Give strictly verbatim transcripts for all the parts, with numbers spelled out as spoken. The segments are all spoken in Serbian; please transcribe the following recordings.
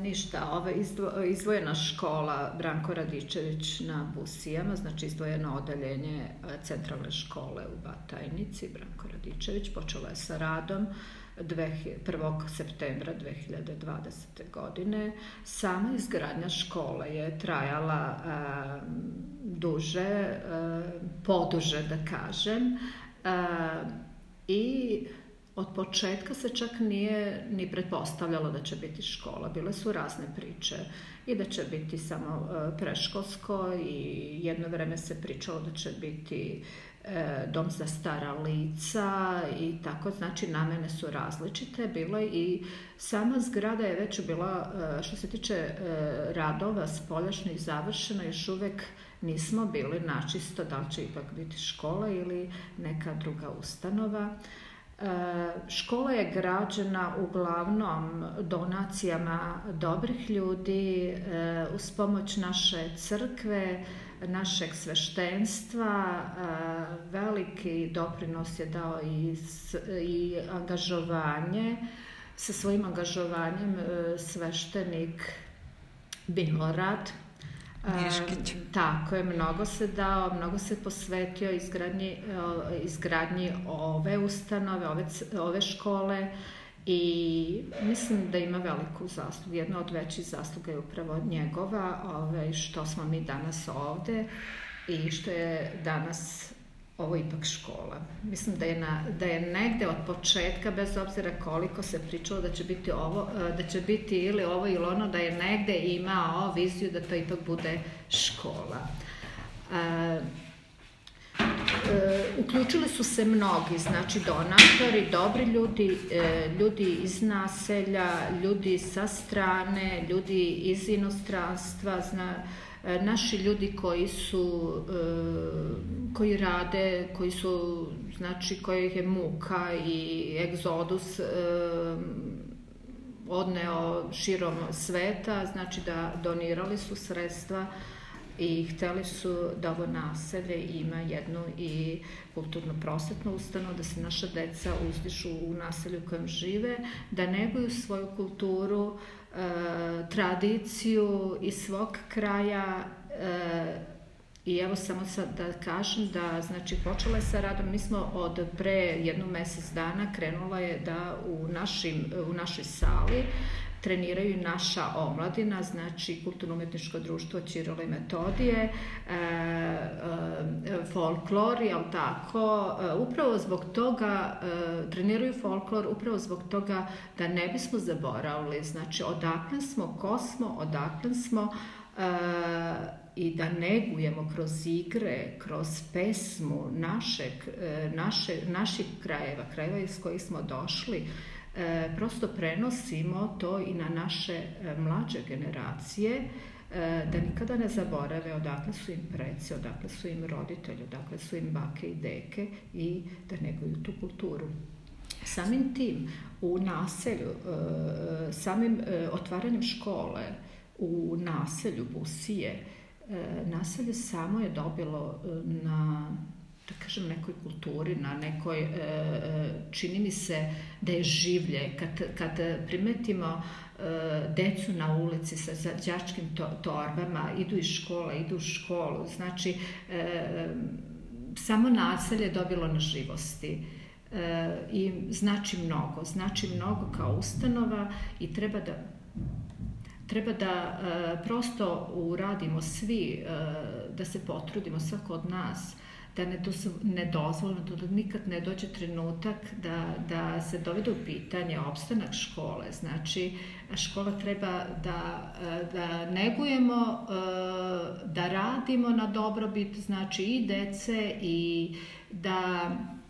ništa, ova izdvojena škola Branko Radičević na Busijama, znači izdvojeno odeljenje centralne škole u Batajnici, Branko Radičević, počela je sa radom prvog septembra dve hiljade dvadesete. godine. Sama izgradnja škole je trajala a, duže, a, poduže da kažem, a, i od početka se čak nije ni pretpostavljalo da će biti škola. Bile su razne priče i da će biti samo preškolsko i jedno vreme se pričalo da će biti dom za stara lica i tako, znači namene su različite bile i sama zgrada je već bila, što se tiče radova spoljašnjih završena, još uvek nismo bili načisto da li će ipak biti škola ili neka druga ustanova. Škola je građena uglavnom donacijama dobrih ljudi uz pomoć naše crkve, našeg sveštenstva. Veliki doprinos je dao i, i angažovanje, sa svojim angažovanjem sveštenik Milorad Miškić. Tako je, mnogo se dao, mnogo se posvetio izgradnji, izgradnji ove ustanove, ove, ove škole i mislim da ima veliku zaslugu. Jedna od većih zasluga je upravo njegova, ove, što smo mi danas ovde i što je danas ovo ipak škola. Mislim da je, na, da je negde od početka, bez obzira koliko se pričalo da će biti ovo, da će biti ili ovo ili ono, da je negde imao viziju da to ipak bude škola. E, e, uključili su se mnogi, znači donatori, dobri ljudi, e, ljudi iz naselja, ljudi sa strane, ljudi iz inostranstva, zna, naši ljudi koji su, koji rade, koji su, znači, kojih je muka i egzodus odneo širom sveta, znači da donirali su sredstva i hteli su da ovo naselje ima jednu i kulturno-prosvetnu ustanovu, da se naša deca uzdišu u naselju u kojem žive, da neguju svoju kulturu, tradiciju iz svog kraja i evo samo sad da kažem da znači počela je sa radom, mi smo od pre jednu mesec dana krenula je da u, našim, u našoj sali treniraju naša omladina, znači Kulturno-umetničko društvo Ćirila i Metodije, e, e, folklor, jel tako, e, upravo zbog toga e, treniraju folklor, upravo zbog toga da ne bismo zaboravili, znači odakle smo, ko smo, odakle smo, e, i da negujemo kroz igre, kroz pesmu našeg, naše, naših krajeva, krajeva iz kojih smo došli, E, prosto prenosimo to i na naše e, mlađe generacije, e, da nikada ne zaborave odakle su im preci, odakle su im roditelji, odakle su im bake i deke i da neguju tu kulturu. Samim tim u naselju, e, samim e, otvaranjem škole u naselju Busije, e, naselje samo je dobilo na, da kažem, nekoj kulturi, na nekoj, e, čini mi se da je življe. Kad, kad primetimo e, decu na ulici sa đačkim to, torbama, idu iz škola, idu u školu, znači e, samo naselje je dobilo na živosti. E, i znači mnogo, znači mnogo kao ustanova i treba da treba da e, prosto uradimo svi, e, da se potrudimo svako od nas, da ne, dozvo, ne dozvolimo, da nikad ne dođe trenutak da, da se dovede u pitanje opstanak škole. Znači, škola treba da, da negujemo, da radimo na dobrobit, znači i dece i da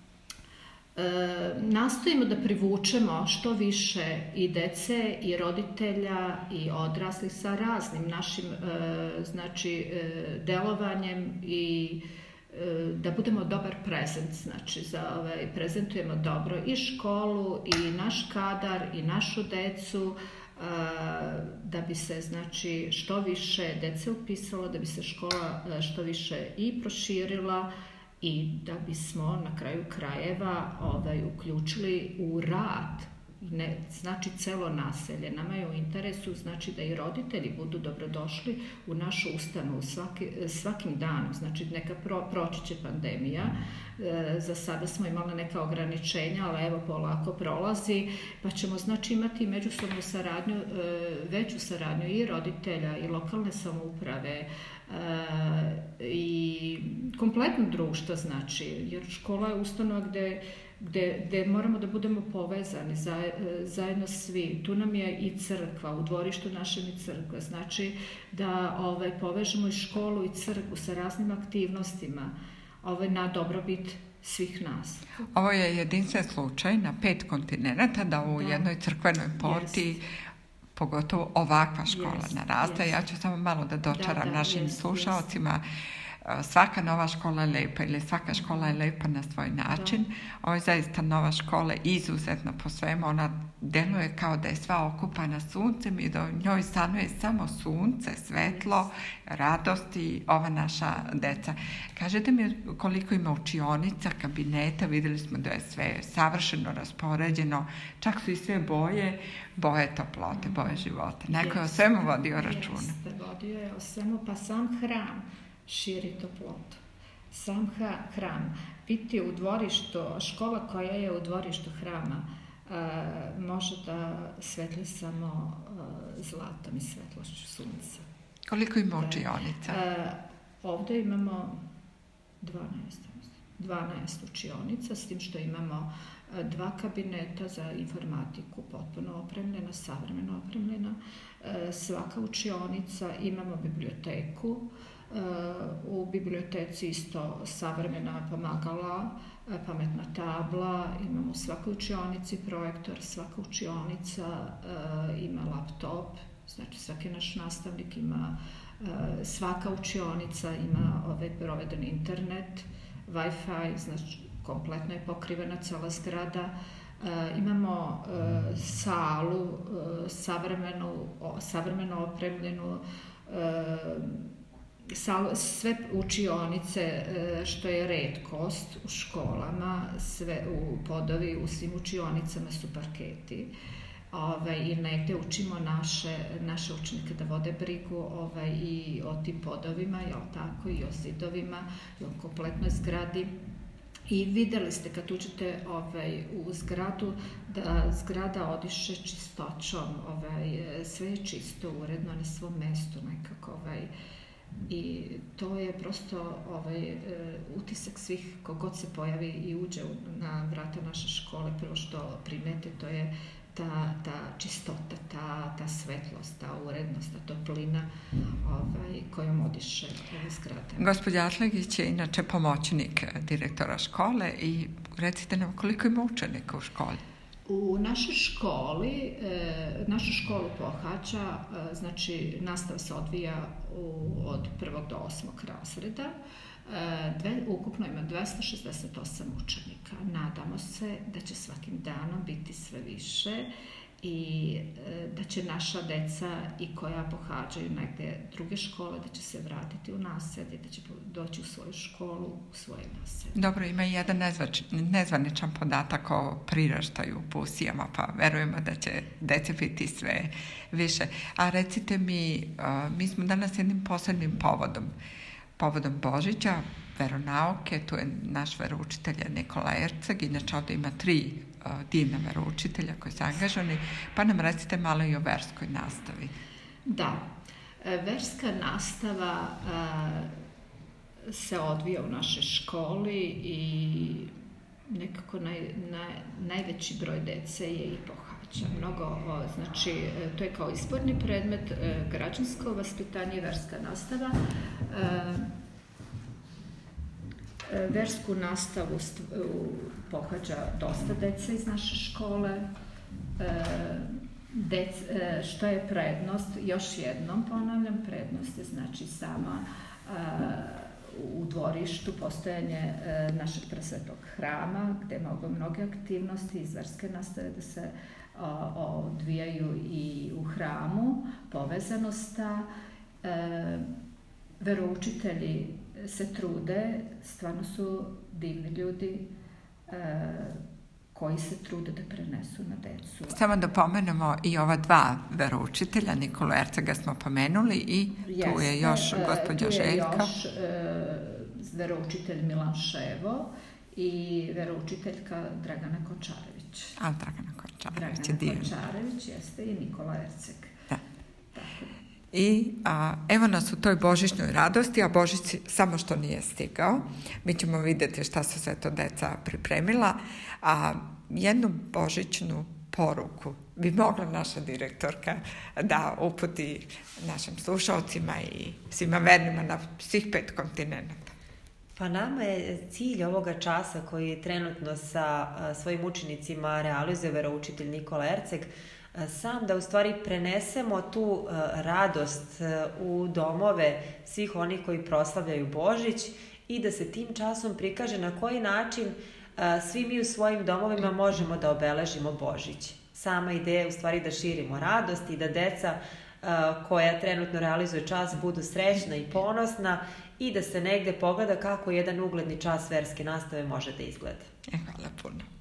nastojimo da privučemo što više i dece i roditelja i odraslih sa raznim našim znači delovanjem i da budemo dobar prezent, znači za ovaj, prezentujemo dobro i školu i naš kadar i našu decu, da bi se znači što više dece upisalo, da bi se škola što više i proširila i da bismo na kraju krajeva ovaj, uključili u rad ne znači celo naselje. Nama je u interesu znači da i roditelji budu dobrodošli u našu ustanovu svaki, svakim danom. Znači neka pro, proći će pandemija. E, za sada smo imali neka ograničenja, ali evo polako prolazi, pa ćemo znači imati međusobnu saradnju, e, veću saradnju i roditelja i lokalne samouprave, E, i kompletno društva, znači, jer škola je ustanova gde, gde, gde moramo da budemo povezani zajedno svi. Tu nam je i crkva, u dvorištu našem i crkva, znači da ovaj, povežemo i školu i crkvu sa raznim aktivnostima ovaj, na dobrobit svih nas. Ovo je jedinstven slučaj na pet kontinenta da u da. jednoj crkvenoj porti jest. Pogotovo ovakva škola yes, naraste. Yes. Ja ću samo malo da dočaram da, da, našim yes, slušalcima. Yes. Svaka nova škola je lepa ili svaka škola je lepa na svoj način. Da. Ovo je zaista nova škola, izuzetno po svemu. Ona deluje kao da je sva okupana suncem i da u njoj stanuje samo sunce, svetlo, radost i ova naša deca. Kažete mi koliko ima učionica, kabineta, videli smo da je sve savršeno raspoređeno, čak su i sve boje, boje toplote, boje života. Neko je o svemu vodio računa. Jeste, vodio je o svemu, pa sam hram širi toplotu. Sam hram, biti u dvorištu, škola koja je u dvorištu hrama, Uh, može da svetli samo uh, zlatom i svetlošću sunca. Koliko ima učionica? Uh, ovde imamo dvanaest, dvanaest učionica, s tim što imamo uh, dva kabineta za informatiku, potpuno opremljena, savremeno opremljena. Uh, svaka učionica, imamo biblioteku, uh, u biblioteci isto savremena pomagala, pametna tabla, imamo u svakoj učionici projektor, svaka učionica uh, ima laptop, znači svaki naš nastavnik ima, uh, svaka učionica ima ovaj proveden internet, Wi-Fi, znači kompletno je pokrivena cela zgrada. Uh, imamo uh, salu, uh, savremenu, o, savremeno opremljenu, uh, sve učionice, što je retkost u školama, sve u podovi, u svim učionicama su parketi. Ovaj, i negde učimo naše, naše učenike da vode brigu ovaj, i o tim podovima, jel tako, i o zidovima, i o kompletnoj zgradi. I videli ste kad uđete ovaj, u zgradu da zgrada odiše čistoćom, ovaj, sve je čisto, uredno na svom mestu nekako, ovaj, i to je prosto ovaj, e, utisak svih kogod se pojavi i uđe na vrata naše škole, prvo što primete, to je ta, ta čistota, ta, ta svetlost, ta urednost, ta toplina ovaj, kojom odiše ove zgrade. Gospođa Atlagić je inače pomoćnik direktora škole i recite nam koliko ima učenika u školi? U našoj školi, e, našu školu pohađa, e, znači nastava se odvija u, od prvog do osmog razreda. E, dve, ukupno ima dvesta šezdeset osam učenika. Nadamo se da će svakim danom biti sve više i e, da će naša deca i koja pohađaju negde druge škole, da će se vratiti u naselje, da će doći u svoju školu, u svoje naselje. Dobro, ima i jedan nezvač, nezvaničan podatak o priraštaju u Busijama, pa verujemo da će dece biti sve više. A recite mi, mi smo danas jednim posebnim povodom, povodom Božića, veronauke, tu je naš veroučitelj Nikola Erceg, inače ovde ima tri uh, divna veroučitelja koji su angažovani, pa nam recite malo i o verskoj nastavi. Da, verska nastava uh, se odvija u našoj školi i nekako naj, naj, najveći broj dece je i pohađa. Mnogo, o, znači, to je kao izborni predmet, e, građansko vaspitanje i verska nastava. E, Versku nastavu pohađa dosta dece iz naše škole. Dec, što je prednost? Još jednom ponavljam, prednost je znači sama u dvorištu postojanje našeg presvetog hrama, gde mogu mnoge aktivnosti iz verske nastave da se odvijaju i u hramu, povezanost ta. Veroučitelji se trude, stvarno su divni ljudi e, koji se trude da prenesu na decu. Samo da pomenemo i ova dva veroučitelja, Nikolu Ercega smo pomenuli i Jeste, tu je još gospođa Željka. Tu je još e, veroučitelj Milan Ševo i veroučiteljka Dragana Končarević. A, Dragana Končarević je divna. Dragana Končarević jeste i Nikola Erceg. Da. Tako. I a, evo nas u toj božićnoj radosti, a Božić samo što nije stigao. Mi ćemo vidjeti šta su sve to deca pripremila. A jednu božićnu poruku bi mogla naša direktorka da uputi našim slušalcima i svima vernima na svih pet kontinenta. Pa nama je cilj ovoga časa koji trenutno sa svojim učenicima realizuje veroučitelj Nikola Erceg, sam da u stvari prenesemo tu radost u domove svih onih koji proslavljaju Božić i da se tim časom prikaže na koji način svi mi u svojim domovima možemo da obeležimo Božić. Sama ideja je u stvari da širimo radost i da deca koja trenutno realizuje čas budu srećna i ponosna i da se negde pogleda kako jedan ugledni čas verske nastave može da izgleda. Hvala puno.